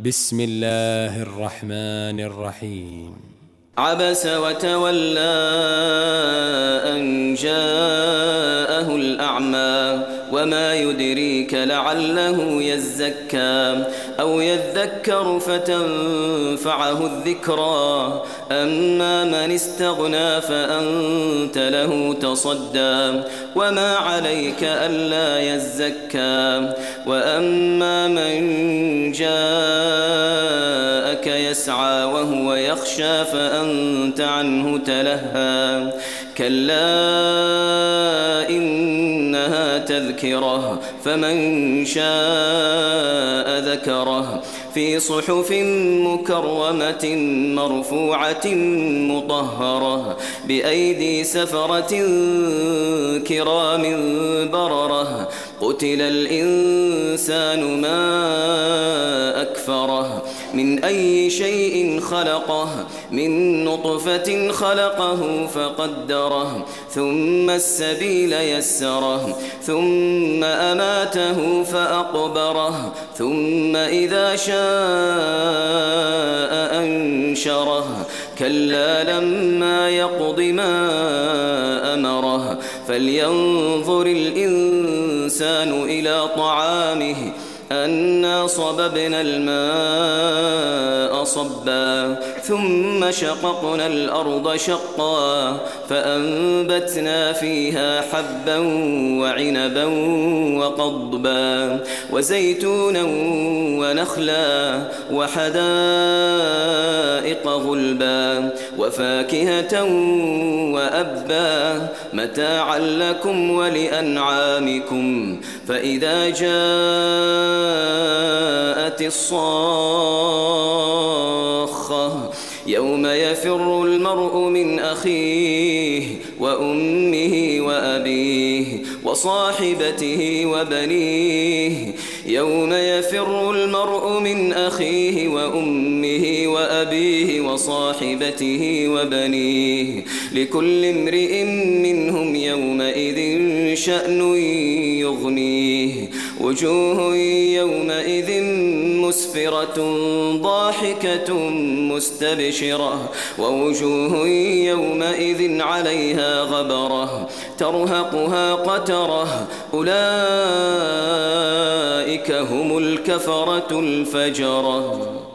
بسم الله الرحمن الرحيم. عبس وتولى أن جاءه الأعمى وما يدريك لعله يزكى أو يذكر فتنفعه الذكرى أما من استغنى فأنت له تصدى وما عليك ألا يزكى وأما من جاءك يسعى وهو يخشى فأنت عنه تلهى كلا إنها تذكرة فمن شاء ذكره في صحف مكرمة مرفوعة مطهرة بأيدي سفرة كرام بررة قتل الإنسان ما أكفره من أي شيء خلقه من نطفة خلقه فقدره ثم السبيل يسره ثم أماته فأقبره ثم إذا شاء أنشره كلا لما يقض ما أمره فلينظر الإنسان إلى طعامه أنا صببنا الماء صبا ثم شققنا الأرض شقا فأنبتنا فيها حبا وعنبا وقضبا وزيتونا ونخلا وحدائق غلبا وفاكهة وأبا متاعا لكم ولأنعامكم فإذا جاءت الصاخة يوم يفر المرء من أخيه وأمه وأبيه وصاحبته وبنيه يوم يفر المرء من أخيه وأمه وأبيه وصاحبته وبنيه لكل امرئ منهم يومئذ شأن يغنيه وجوه يومئذ مسفرة ضاحكة مستبشرة ووجوه يومئذ عليها غبرة ترهقها قترة أولئك هم الكفرة الفجرة.